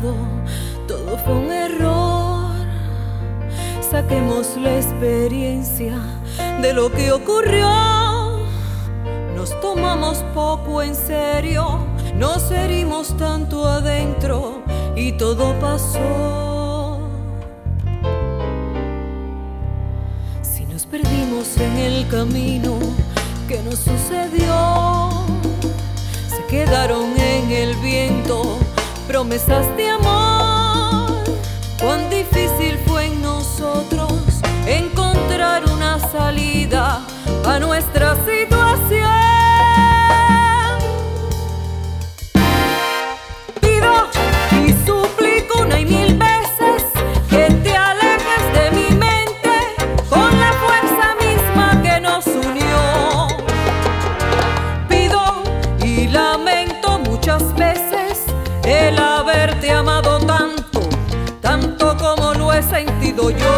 todo fue un error. Saquemos la experiencia de lo que ocurrió. Nos tomamos poco en serio, nos herimos tanto adentro y todo pasó. Si nos perdimos en el camino, ¿qué nos sucedió? Se quedaron en el viento promesas de amor. Cuán difícil fue en nosotros encontrar una salida a nuestra situación. Pido y suplico una y mil veces que te alejes de mi mente con la fuerza misma que nos unió. Pido y lamento muchas veces el haberte amado tanto, tanto como lo he sentido yo.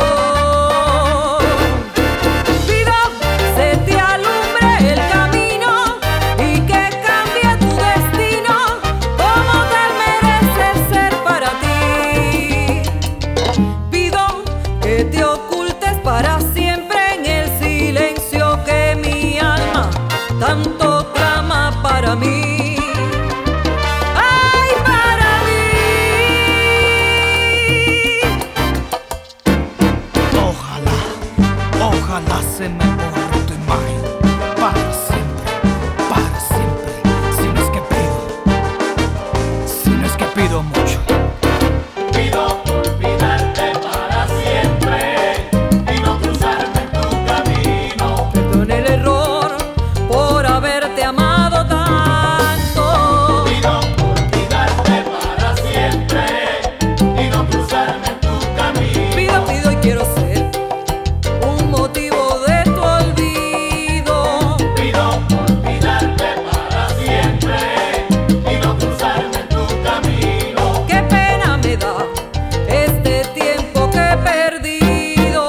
Pido se te alumbre el camino y que cambie tu destino, como tal mereces ser para ti. Pido que te ocultes para siempre en el silencio que mi alma tanto clama para mí. Ojalá se me borre tu imagen para siempre, para siempre. Si no es que pido mucho. Pido olvidarte para siempre y no cruzarme en tu camino. Perdona el error por haberte amado tanto. Pido olvidarte para siempre y no cruzarme en tu camino. Pido y quiero ser un motivo de tu olvido. Pido olvidarte para siempre y no cruzarme en tu camino. Qué pena me da este tiempo que he perdido.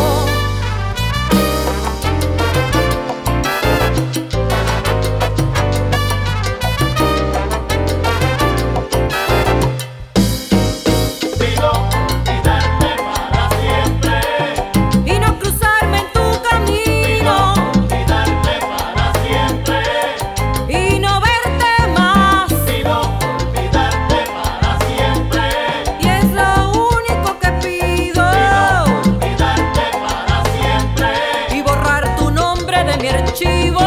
Pido olvidarte para siempre Y no cruzarme en tu camino olvidarte para siempre. y no verte más. Pido olvidarte para siempre. Y es lo único que pido. Olvidarte para siempre. Y borrar tu nombre de mi archivo.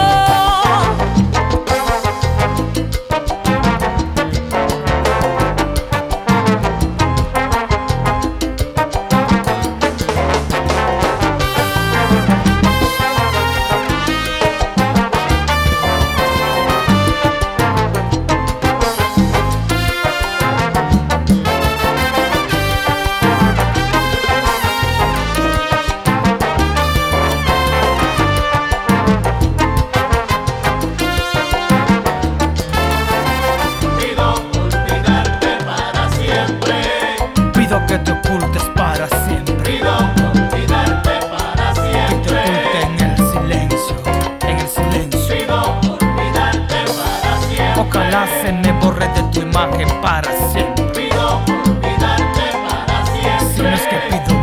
Pido olvidarte para siempre. Pido que te ocultes para siempre. Pido olvidarte para Que te siempre. oculte en el silencio, en el silencio. Pido olvidarte para siempre. Ojalá se me borre de tu imagen para siempre. Pido olvidarte para Si no es que siempre. pido